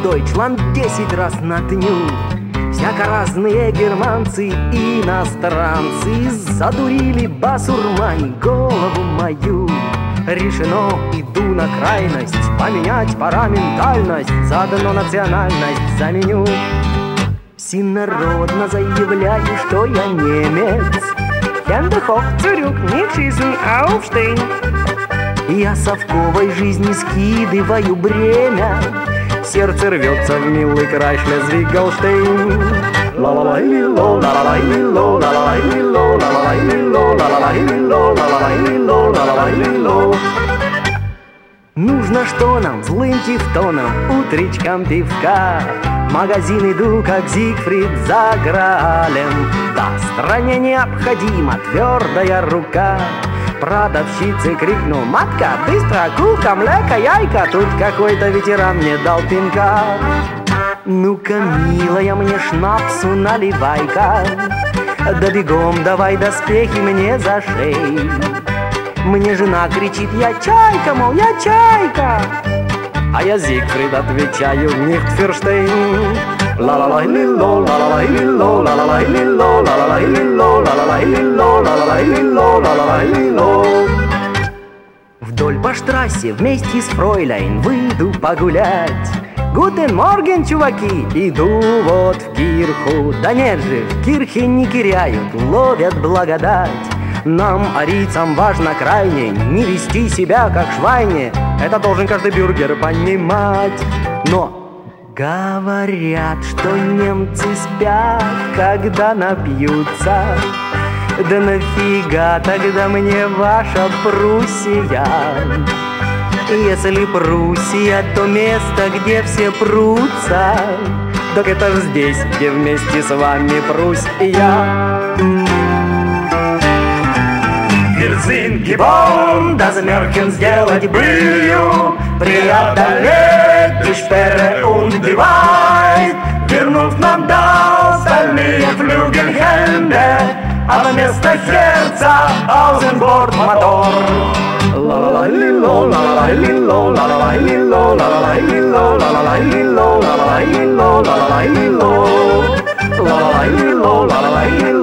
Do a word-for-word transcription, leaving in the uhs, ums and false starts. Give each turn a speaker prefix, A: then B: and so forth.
A: Дойчланд десять раз натню. Всяко разные германцы и иностранцы задурили басурмань голову мою. Решено, иду на крайность, поменять пора ментальность, заодно национальность заменю. Всенародно заявляю, что я немец. Хендехох, Цюрюк, Ницшизн, Ауфштейн. Я совковой жизни скидываю бремя. Сердце рвется в милый край Шлезвиг-Голштейн. Ла-ла-лай-ли-ло, ла-ла-лай-ли-ло, ла-ла-лай-ли-ло, ла-ла-лай-ли-ло, ла-ла-лай-ли-ло, ла-ла-лай-ли-ло, ла-ла-лай-ли-ло. Нужно что нам злым тевтоном утречком пивка. В магазин иду, как Зигфрид за Граалем. Да, стране необходима твердая рука. Продавщице крикнул: матка, быстро, кулка, млека, яйка. Тут какой-то ветеран мне дал пинка. Ну-ка, милая, мне шнапсу наливай-ка. Да бегом давай доспехи мне за шею. Мне жена кричит: я чайка, мол, я чайка. А я Зигфрид отвечаю: Нихтферштейн. Ла-ла-лай-ли-ло, ла-ла-лай-ли-ло, ла-ла-лай-ли-ло, ла-ла-лай-ли-ло, ла-ла-лай-ли-ло, ла-ла-лай-ли-ло, ла-ла-лай-ли-ло. Вдоль по штрассе вместе с фройляйн выйду погулять. Гутен морген, чуваки, иду вот в кирху. Да нет же, в кирхе не киряют, ловят благодать. Нам, арийцам, важно крайне не вести себя как швайне. Это должен каждый бюргер понимать. Но говорят, что немцы спят, когда напьются. Да нафига тогда мне ваша Пруссия? Если Пруссия, то место, где все прутся. Так это ж здесь, где вместе с вами прусь и я. Wir geboren, das Märchen сделать былью, преодолеть die Sperre und die Wahrheit. Вернув нам дал стальные флюгельхенде, а вместо сердца Аузенборд-мотор. Ла-ла-лай-ли-ло, ла-ла-лай-ли-ло, ла-ла-лай-ли-ло, ла-ла-лай-ли-ло, ла-ла-лай-ли-ло, ла-ла-лай-ли-ло, ла-ла-лай-ли-ло, ла-ла-лай-ли-ло, ла-ла-лай-ли-ло.